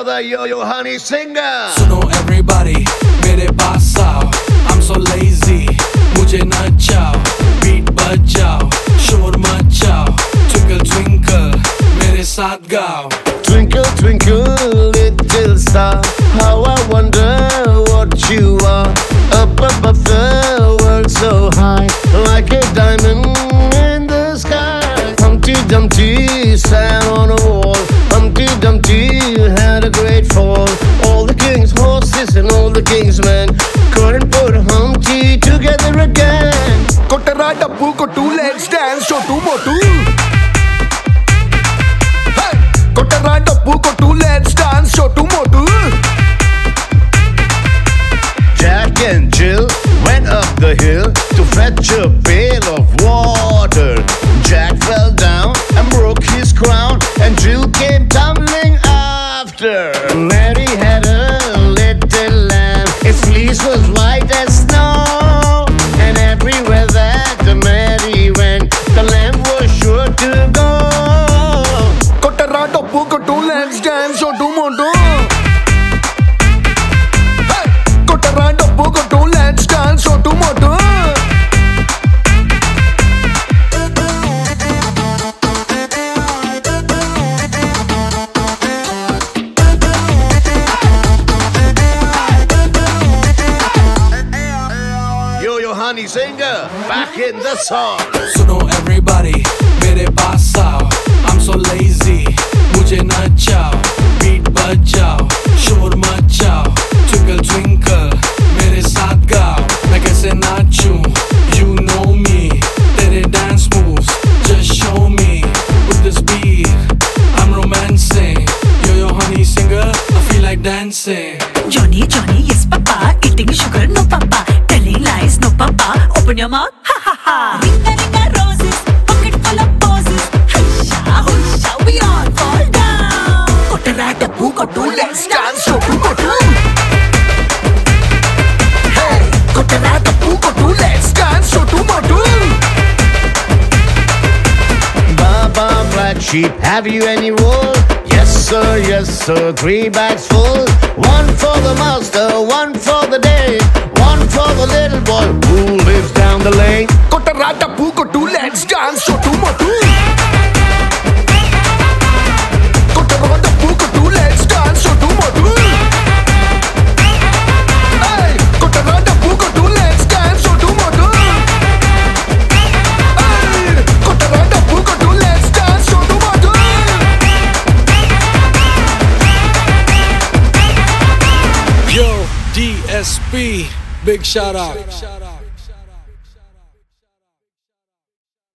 brother Yo-Yo Honey Singer. सुनो everybody मेरे पास आओ, I'm so lazy, मुझे नचाओ, beat बजाओ, शोर मचाओ, twinkle twinkle मेरे साथ गाओ. Twinkle twinkle little star, how I wonder what you are. Up above the world so high, like a diamond in the sky. Humpty Dumpty sat on a wall, Humpty Dumpty had a great fall. All the king's horses and all the king's men couldn't put Humpty together again. Kotara dabbu kotu, let's dance, chotu motu. Hey, Kotara dabbu kotu, let's dance, chotu motu. Jack and Jill went up the hill to fetch a pail of water. Jack fell down and broke his crown, and Jill came tumbling after. Mary had a little lamb, its fleece was white as snow, and everywhere that Mary went, the lamb was sure to go. Kotara dabbu kotu, let's dance, chotu motu. Hey, Kotara dabbu kotu, let's dance, chotu motu. Yo-Yo Honey Singer, back in the song. सुनो everybody मेरे पास आओ, I'm so lazy, मुझे नचाओ, beat बजाओ, शोर मचाओ, twinkle twinkle मेरे साथ गाओ. मैं कैसे नाचूं, you know me, तेरे dance moves, just show me. With this beat, I'm romancing. Yo-Yo Honey Singer, I feel like dancing. Johnny, Johnny, yes papa. Eating sugar, no papa. Telling lies, no papa. Open your mouth, ha ha ha. Ringa ringa roses, pocket full of poses. Husha, husha, we all fall down. Kotara dabbu kotu, let's dance, chotu motu. Hey, Kotara dabbu kotu, let's dance, chotu motu. Baba Black Sheep, have you any wool? Yes sir, 3 bags full. One for the master, one for the day, one for the little boy who lives down the lane. Kotara dabbu kotu, let's dance, chotu motu. Kotara dabbu kotu, let's dance, chotu motu. Hey, Kotara dabbu kotu, let's dance, chotu motu. Hey, Kotara dabbu kotu, let's dance, chotu motu. Yo, DSP, big shout out.